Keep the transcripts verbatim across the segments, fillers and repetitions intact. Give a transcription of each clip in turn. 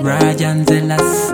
Rajan Zelas.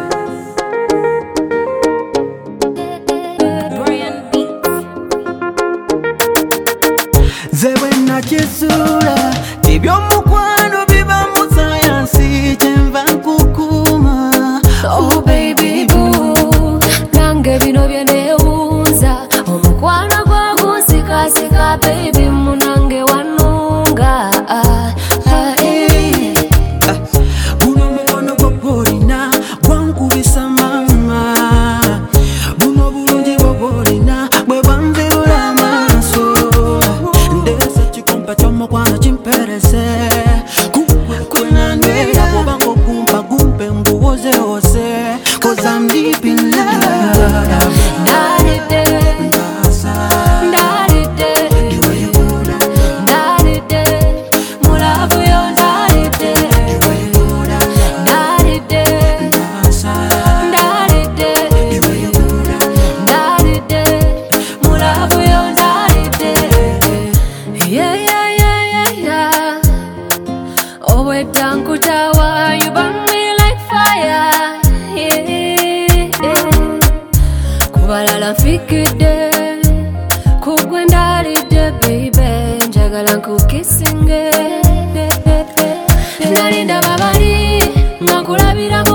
Zewe na chisura tibyo mukwano biba mu science chenva kukuma. Oh baby boo, nange bino byenewuza omukwano gwa kunsikasika baby munange wanunga. ah, ah, eh. Buno mukono gwo polina gwankubisa mama, buno bulungi bwo polina bwe bwanzirula amaaso. Ndese kikumpa ky'omukwano kimperese kuwe kwenandera kuba ng'okumpa gumpe nguwozewoze, 'cause I'm deep in love. Ndalidde, ndalidde, ndalidde, mulavu yo ndalidde, ndalidde, ndalidde, ndalidde, mulavu yo ndalidde. Yeah, yeah, yeah, yeah, yeah. Obwedda nkutawa, you burn me like fire. Yeah, yeah. Kubalala nfikidde, kugwe ndalidde baby, njagala nkukisinge. Nali ndaba bali nga nkulabira